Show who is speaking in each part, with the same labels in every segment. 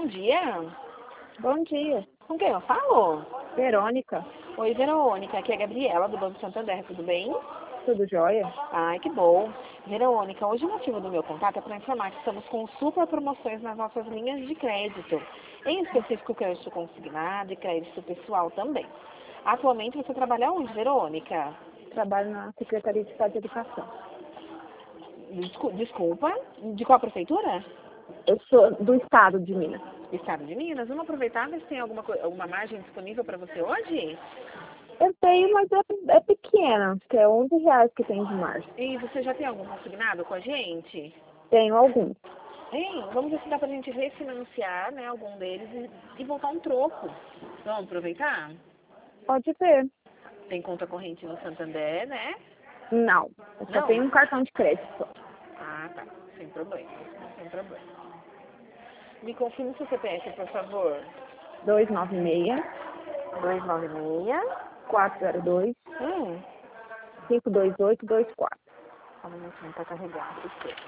Speaker 1: Bom dia.
Speaker 2: Bom dia,
Speaker 1: Com quem eu falo?
Speaker 2: Verônica.
Speaker 1: Oi, Verônica. Aqui é a Gabriela, do Banco Santander. Tudo bem?
Speaker 2: Tudo jóia?
Speaker 1: Ai, que bom. Verônica, hoje o motivo do meu contato é para informar que estamos com super promoções nas nossas linhas de crédito. Em específico, crédito consignado e crédito pessoal também. Atualmente, você trabalha onde, Verônica?
Speaker 2: Trabalho na Secretaria de Estado de Educação.
Speaker 1: Desculpa. De qual prefeitura?
Speaker 2: Eu sou do Estado de Minas.
Speaker 1: Estado de Minas. Vamos aproveitar, ver se tem alguma margem disponível para você hoje?
Speaker 2: Eu tenho, mas é pequena, que é R$ 11 que tem de margem.
Speaker 1: E você já tem algum consignado com a gente?
Speaker 2: Tenho alguns.
Speaker 1: Hein? Vamos ver se dá pra gente refinanciar, né, algum deles e voltar um troco. Vamos aproveitar?
Speaker 2: Pode ver.
Speaker 1: Tem conta corrente no Santander, né?
Speaker 2: Não, eu só
Speaker 1: Não?
Speaker 2: tenho um cartão de crédito só.
Speaker 1: Ah, tá. Sem problema. Sem problema. Me confirme seu CPF, por favor.
Speaker 2: 296
Speaker 1: 296.
Speaker 2: 402
Speaker 1: Hum.
Speaker 2: 52824.
Speaker 1: Só um minutinho pra carregar.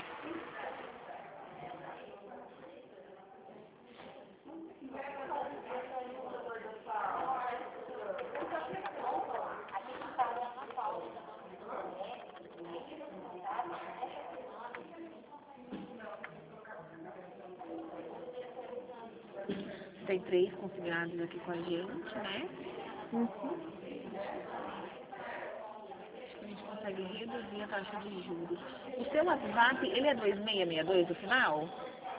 Speaker 1: Tem 3 consignados aqui com a gente, né? A gente consegue reduzir a taxa de juros. O seu WhatsApp, ele é 2662 no final?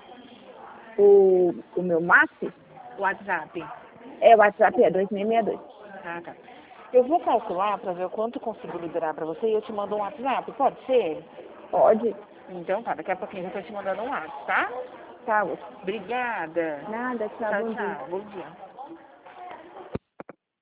Speaker 2: O meu MAP
Speaker 1: O WhatsApp.
Speaker 2: o WhatsApp é 2662.
Speaker 1: Ah, tá. Eu vou calcular para ver o quanto consigo liberar para você e eu te mando um WhatsApp, pode ser?
Speaker 2: Pode?
Speaker 1: Então tá, daqui a pouquinho eu tô te mandando um WhatsApp, tá?
Speaker 2: Tá,
Speaker 1: Obrigada.
Speaker 2: nada, tchau,
Speaker 1: Tchau,
Speaker 2: bom dia.
Speaker 1: tchau. Bom dia.